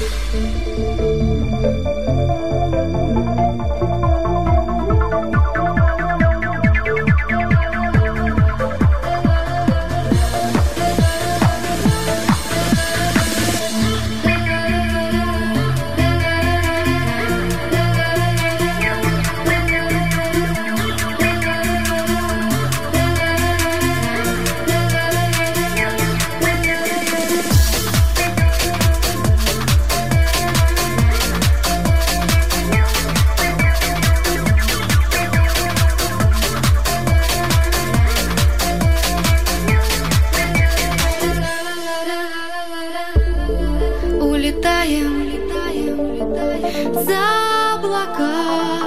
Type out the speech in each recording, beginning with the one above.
За облака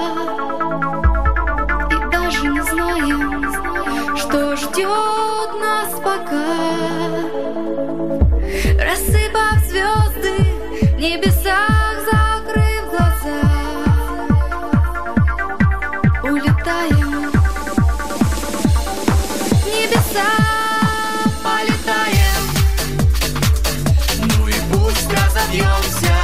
и даже не знаем, что ждет нас пока. Рассыпав звезды в небесах, закрыв глаза, улетаем в небеса, полетаем. Ну и пусть разобьемся.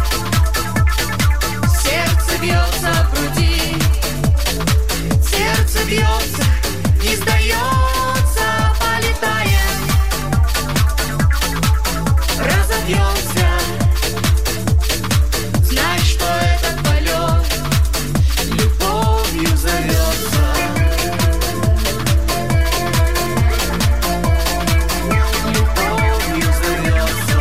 Сердце бьется в груди, сердце бьется, не сдается, полетаем, разобьемся. Знай, что этот полет любовью зовется. Любовью зовется.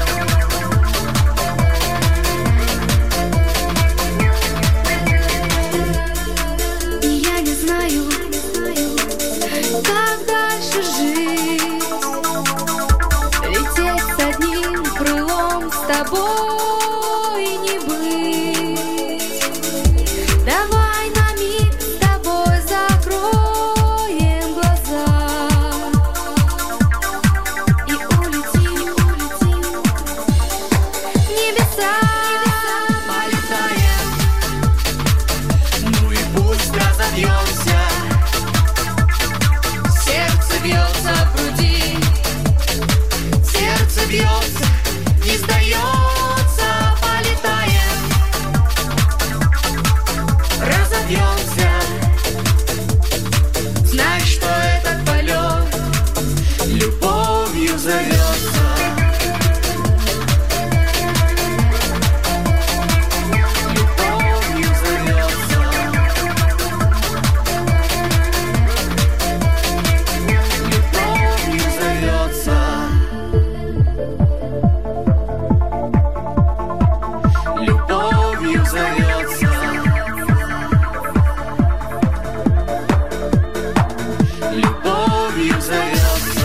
Как дальше жить? Лететь с одним крылом, с тобой не быть. Давай на миг с тобой закроем глаза и улетим в небеса, Полетаем. Ну и пусть разобьемся. Сердце бьется в груди, сердце бьется, не сдается, полетаем, разобьемся. Знай, что этот полет любовью зовется. Любовью зовется. Любовью зовется. Любовью зовется. Любовью зовется.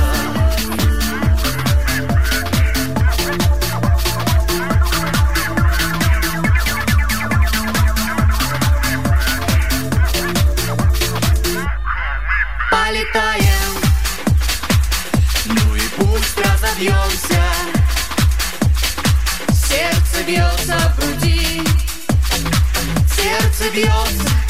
Полетаем. Ну и пусть разобьемся. Сердце бьется в груди, сердце бьется,